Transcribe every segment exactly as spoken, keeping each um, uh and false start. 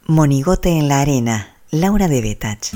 Monigote en la arena, Laura de Betach.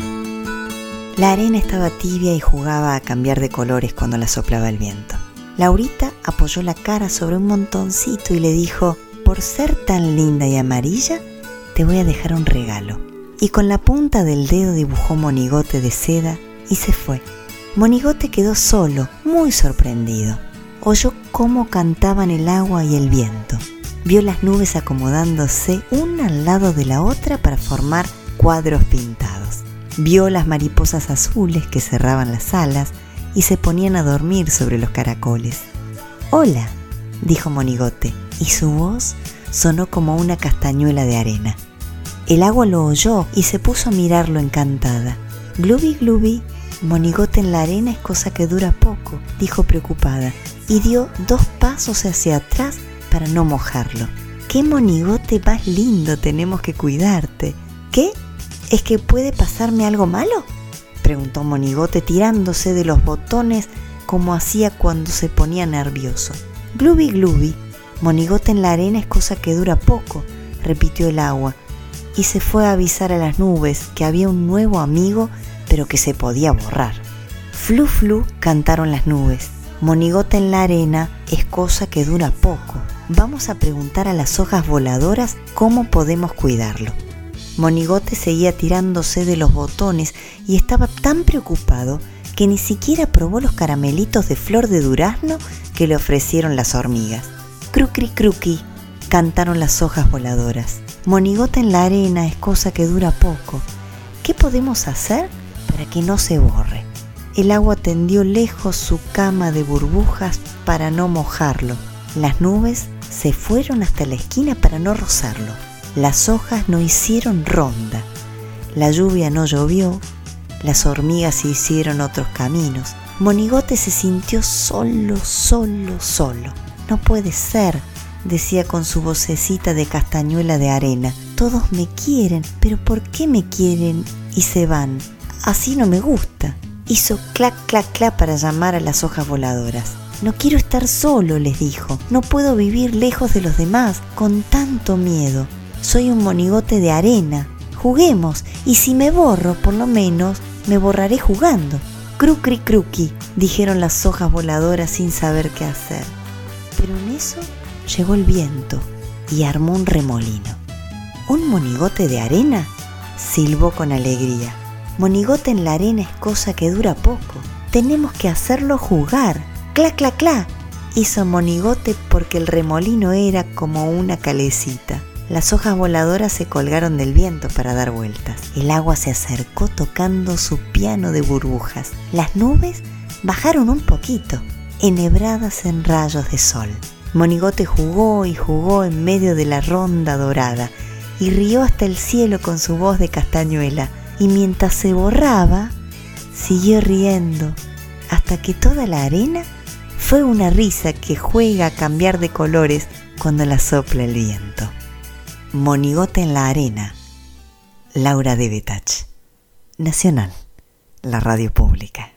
La arena estaba tibia y jugaba a cambiar de colores cuando la soplaba el viento. Laurita apoyó la cara sobre un montoncito y le dijo: por ser tan linda y amarilla, te voy a dejar un regalo. Y con la punta del dedo dibujó monigote de seda y se fue. Monigote quedó solo, muy sorprendido. Oyó cómo cantaban el agua y el viento. Vio las nubes acomodándose una al lado de la otra para formar cuadros pintados. Vio las mariposas azules que cerraban las alas y se ponían a dormir sobre los caracoles. «Hola», dijo Monigote, y su voz sonó como una castañuela de arena. El agua lo oyó y se puso a mirarlo encantada. «Glubi, glubi, monigote en la arena es cosa que dura poco», dijo preocupada, y dio dos pasos hacia atrás para no mojarlo. «¡Qué monigote más lindo, tenemos que cuidarte!» «¿Qué? ¿Es que puede pasarme algo malo?», preguntó Monigote tirándose de los botones como hacía cuando se ponía nervioso. «Glubi, glubi, monigote en la arena es cosa que dura poco», repitió el agua, y se fue a avisar a las nubes que había un nuevo amigo, pero que se podía borrar. «Flu, flu», cantaron las nubes. «Monigote en la arena es cosa que dura poco. Vamos a preguntar a las hojas voladoras cómo podemos cuidarlo». Monigote seguía tirándose de los botones y estaba tan preocupado que ni siquiera probó los caramelitos de flor de durazno que le ofrecieron las hormigas. «Crucri, cruqui», cantaron las hojas voladoras. «Monigote en la arena es cosa que dura poco. ¿Qué podemos hacer para que no se borre?». El agua tendió lejos su cama de burbujas para no mojarlo. Las nubes se fueron hasta la esquina para no rozarlo. Las hojas no hicieron ronda. La lluvia no llovió. Las hormigas hicieron otros caminos. Monigote se sintió solo, solo, solo. «No puede ser», decía con su vocecita de castañuela de arena. «Todos me quieren, pero ¿por qué me quieren y se van? Así no me gusta». Hizo clac, clac, clac para llamar a las hojas voladoras. «No quiero estar solo», les dijo. «No puedo vivir lejos de los demás con tanto miedo. Soy un monigote de arena. Juguemos, y si me borro, por lo menos me borraré jugando». «Crucri, cruqui», dijeron las hojas voladoras sin saber qué hacer. Pero en eso llegó el viento y armó un remolino. «¿Un monigote de arena?», silbó con alegría. «Monigote en la arena es cosa que dura poco. Tenemos que hacerlo jugar». «Cla, cla, cla», hizo Monigote porque el remolino era como una calecita. Las hojas voladoras se colgaron del viento para dar vueltas. El agua se acercó tocando su piano de burbujas. Las nubes bajaron un poquito, enhebradas en rayos de sol. Monigote jugó y jugó en medio de la ronda dorada y rió hasta el cielo con su voz de castañuela. Y mientras se borraba, siguió riendo hasta que toda la arena fue una risa que juega a cambiar de colores cuando la sopla el viento. Monigote en la arena, Laura de Betach. Nacional, la radio pública.